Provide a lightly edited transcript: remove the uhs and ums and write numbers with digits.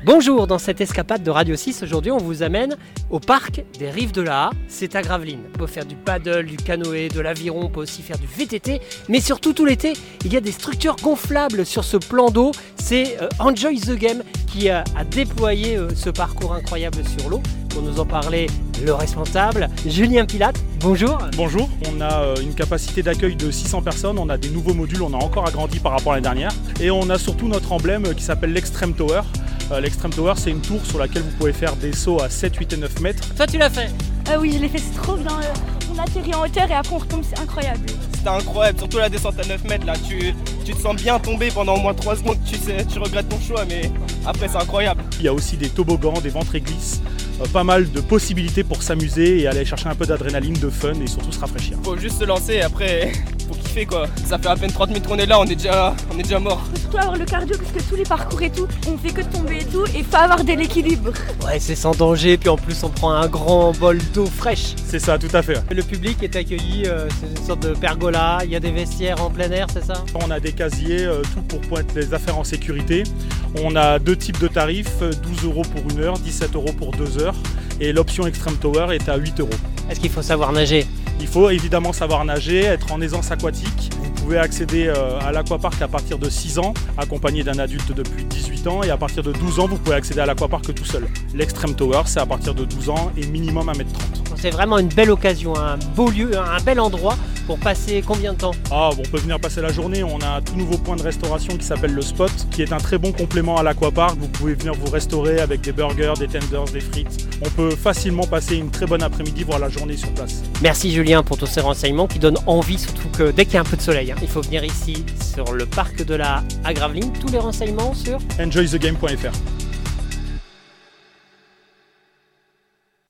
Bonjour, dans cette escapade de Radio 6, aujourd'hui on vous amène au parc des Rives de la Haye, c'est à Gravelines. On peut faire du paddle, du canoë, de l'aviron, on peut aussi faire du VTT, mais surtout tout l'été, il y a des structures gonflables sur ce plan d'eau. C'est Enjoy the Game qui a déployé ce parcours incroyable sur l'eau. Pour nous en parler, le responsable, Julien Pilate. Bonjour. Bonjour, on a une capacité d'accueil de 600 personnes, on a des nouveaux modules, on a encore agrandi par rapport à l'année dernière. Et on a surtout notre emblème qui s'appelle l'Extreme Tower. L'Extreme Tower, c'est une tour sur laquelle vous pouvez faire des sauts à 7, 8 et 9 mètres. Toi, tu l'as fait? Oui, je l'ai fait, c'est trop bien. On atterrit en hauteur et après on retombe, c'est incroyable. C'était incroyable, surtout la descente à 9 mètres là. Tu te sens bien tomber pendant au moins 3 secondes, tu regrettes ton choix, mais après c'est incroyable. Il y a aussi des toboggans, des ventres et glisses, pas mal de possibilités pour s'amuser et aller chercher un peu d'adrénaline, de fun et surtout se rafraîchir. Faut juste se lancer et après faut kiffer quoi. Ça fait à peine 30 minutes qu'on est là, on est déjà mort. Faut surtout avoir le cardio parce que tous les parcours et tout, on fait que de tomber et tout et faut avoir de l'équilibre. Ouais, c'est sans danger, puis en plus on prend un grand bol d'eau fraîche. C'est ça, tout à fait. Le public est accueilli, c'est une sorte de pergola, il y a des vestiaires en plein air, c'est ça? On a des casiers, tout pour mettre les affaires en sécurité. On a deux types de tarifs, 12 € pour 1 heure, 17 € pour 2 heures. Et l'option Extreme Tower est à 8 €. Est-ce qu'il faut savoir nager? Il faut évidemment savoir nager, être en aisance aquatique. Vous pouvez accéder à l'aquapark à partir de 6 ans, accompagné d'un adulte de plus de 18 ans. Et à partir de 12 ans, vous pouvez accéder à l'aquapark tout seul. L'Extreme Tower, c'est à partir de 12 ans et minimum 1,30 m. C'est vraiment une belle occasion, un beau lieu, un bel endroit pour passer combien de temps? On peut venir passer la journée. On a un tout nouveau point de restauration qui s'appelle le Spot, qui est un très bon complément à l'aquapark. Vous pouvez venir vous restaurer avec des burgers, des tenders, des frites. On peut facilement passer une très bonne après-midi, voire la journée sur place. Merci Julien pour tous ces renseignements qui donnent envie, surtout que dès qu'il y a un peu de soleil, il faut venir ici sur le parc de la Haye à Gravelines. Tous les renseignements sur enjoythegame.fr.